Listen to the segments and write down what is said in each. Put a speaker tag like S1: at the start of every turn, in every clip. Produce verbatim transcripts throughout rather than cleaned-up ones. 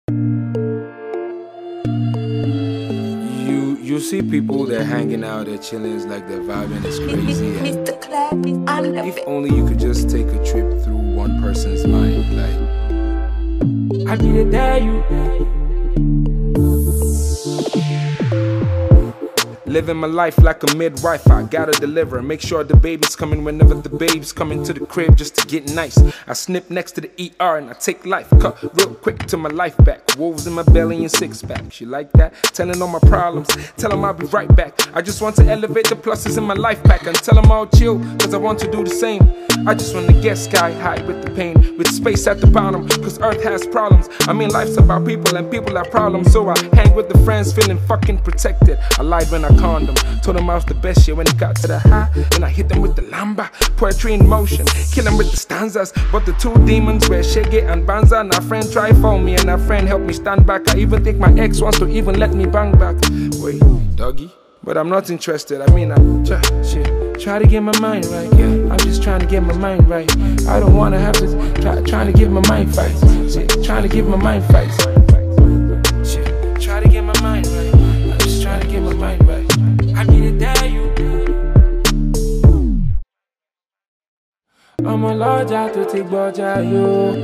S1: You you see people they're hanging out, they're chilling, it's like they're vibing, it's crazy.
S2: Mister Clappy, I'm the
S1: If only you could just take a trip through one person's mind, like
S3: I be the dare you.
S1: living my life like a midwife, I gotta deliver. Make sure the baby's coming whenever the babe's coming to the crib just to get nice. I snip next to the E R and I take life. Cut real quick to my life back. Wolves in my belly and six pack. She like that? Telling all my problems. Tell them I'll be right back. I just want to elevate the pluses in my life pack and tell them I'll chill, cause I want to do the same. I just want to get sky high with the pain, with space at the bottom, cause earth has problems. I mean life's about people and people have problems, so I hang with the friends feeling fucking protected. I lied when I conned them, told them I was the best shit when it got to the high. Then I hit them with the lamba, poetry in motion, kill them with the stanzas. But the two demons were Shege and Banza, and our friend tried for me and our friend helped me stand back. I even think my ex wants to even let me bang back. Wait, doggy? But I'm not interested, I mean I try, shit, try to get my mind right, yeah. I'm just trying to get my mind right. I don't wanna have to, try, trying to give my mind fights. Shit, trying to give my mind fights. Shit, try to get my mind right. I'm just trying to get my mind right. I be the dare you. I'm a large out to take Georgia, yo.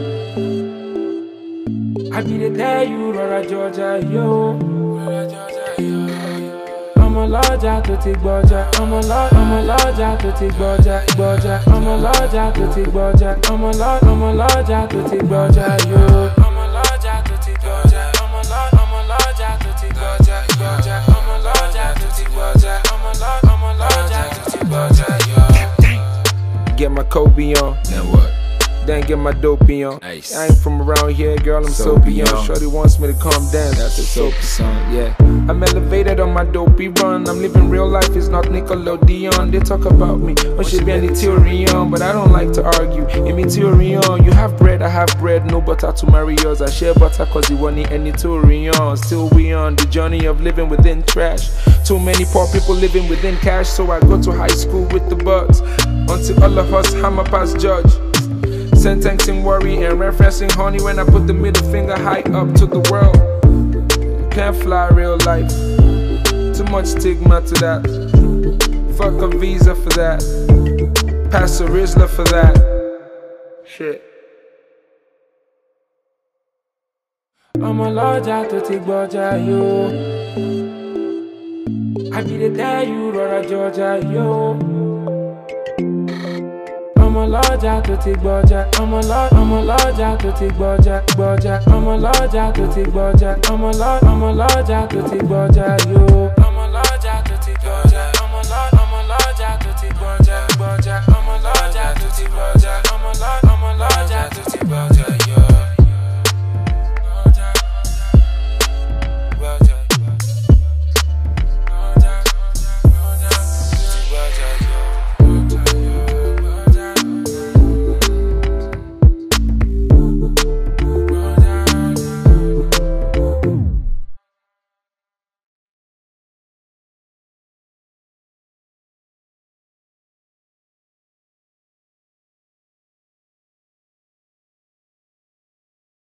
S1: I be the dare you, Rora Georgia, yo. Rora Georgia, yo. I'm a large out to take Georgia. I'm a large, I'm a large out to take Georgia, Georgia. I'm a large out to take Georgia. I'm a large, I'm a large out to take Georgia, yo. I'm a large out to take Georgia. I'm a large, I'm a large out to take Georgia, Georgia. I'm a large out to take Georgia. I'm a large, I'm a large out to take Georgia, yo. Get my Kobe on,
S4: Then what?
S1: then get my dopey on.
S4: Nice.
S1: I ain't from around here, girl, I'm soapy on. Shorty wants me to come dance, that's a soapy song, yeah. I'm elevated on my dopey run. I'm living real life, it's not Nickelodeon. They talk about me, what should be any theory on, but I don't like to argue. In me theory on, you have bread, I have bread, no butter to marry yours. I share butter cause you want it any theory on. Still we on the journey of living within trash. Too many poor people living within cash, so I go to high school with the buds. Until all of us hammer past judge. Sentencing worry and referencing honey when I put the middle finger high up to the world. Can't fly real life, too much stigma to that. Fuck a visa for that, pass a Rizla for that. Shit. I'm a large out to take Georgia, yo. I be the dare you, Rora Georgia, yo. I'm a large out to take Georgia. I'm a large, I'm a large out to take Georgia, Georgia. I'm a large out to take Georgia. I'm a large, I'm a large out to take Georgia, yo.